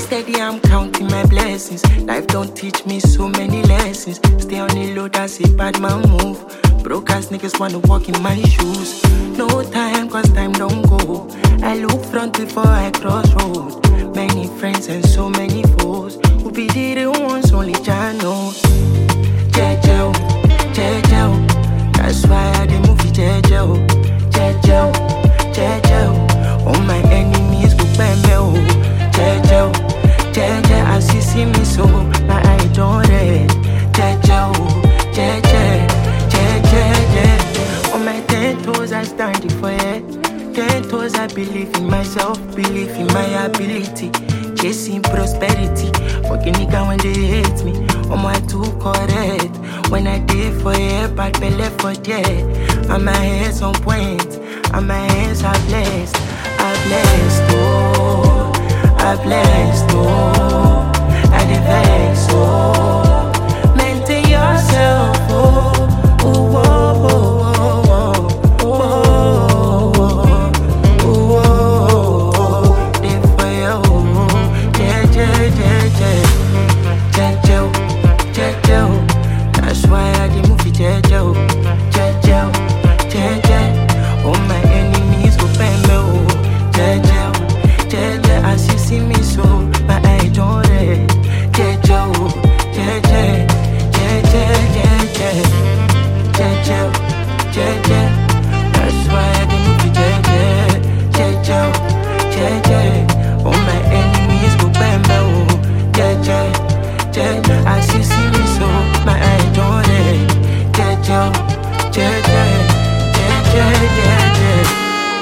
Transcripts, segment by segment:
Steady, I'm counting my blessings. Life don't teach me so many lessons. Stay on the low, that's a bad man move. Broke ass niggas wanna walk in my shoes. No time, cause time don't go. I look front before I cross road. Many friends and so many foes. Who be the real ones, only Jah knows. Jeje, jeje, that's why I dey move it jeje, jeje, jeje. All my enemies go bang me, jeje, jeje. As you see me so, my eye don't red. Jeje, jeje, jeje, jeje. On my 10 toes I stand for it. 10 toes I believe in myself, believe in my ability. Chasing prosperity. Fucking nigga when they hate me. On my too correct. When I did for it, bad belly for dead. And my head's on point. And my hands are blessed. I blessed, oh. I blessed, oh. I the vex, oh. Maintain yourself, oh. Oh, oh, oh, oh, oh, oh, oh, oh, oh. Live for you, jeje, jeje, jeje, jeje. That's why I dey move it jeje, jeje, jeje. All my enemies go bang me, jeje, jeje. As you see me so, my eye don't red. Jeje, jeje, jeje, jeje, jeje, jeje. That's why I dey move it jeje, jeje, jeje. All my enemies go bang me, jeje, jeje. As you see me so, my eye don't red. Jeje, jeje, jeje, jeje.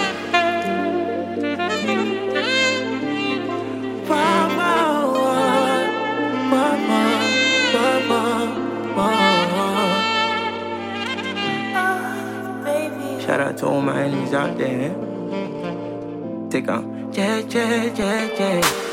Shout out to all my enemies out there. Take on, yeah, yeah, yeah, yeah.